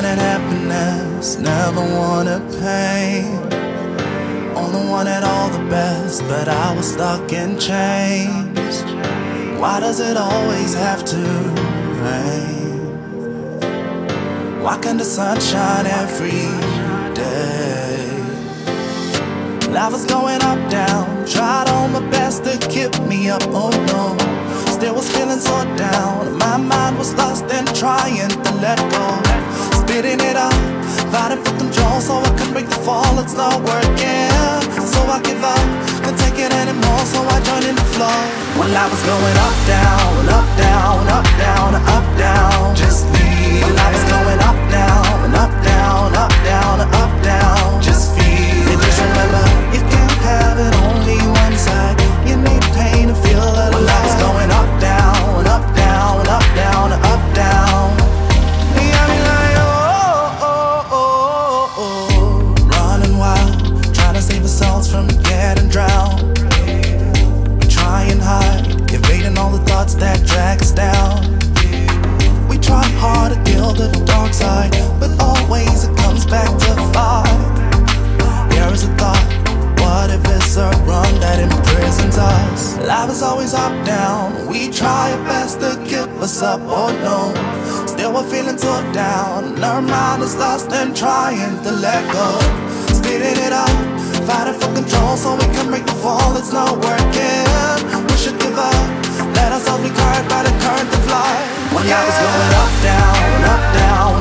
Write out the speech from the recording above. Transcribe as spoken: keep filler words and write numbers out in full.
wanted happiness, never wanted pain. Only wanted all the best, but I was stuck in chains. Why does it always have to rain? Why can't the sun shine every day? Life was going up, down, tried all my best to keep me up, oh no. Still was feeling so down, my mind was lost and trying to let go. Spitting it out, fighting for control so I could break the fall, it's not working. So I give up, can't take it anymore, so I join in the flow. When life was going up, down, up, down, up, down, up, down, just leave. When life was going up, down, up, down, up, down, up, down, just feel it. Just remember, you can't have it only one side. You need pain to feel alive. When life was going up, down, up, down, up, down, up, down. Yeah, I be like, oh, oh, oh, oh, oh. Running wild, trying to save ourselves from getting drowned. We're trying hard, evading all the thoughts that drag us down. We try hard to kill the dark side, but always it comes back to fight. Here is a thought, what if it's a run that imprisons us? Life is always up, down, we try our best to keep us up, oh no. Still we're feeling so down, our mind is lost and trying to let go. Speeding it up, fighting for control so we can break the fall, it's not working. We should give up, let ourselves be carried by the current to fly. When life is going up, down, up, down,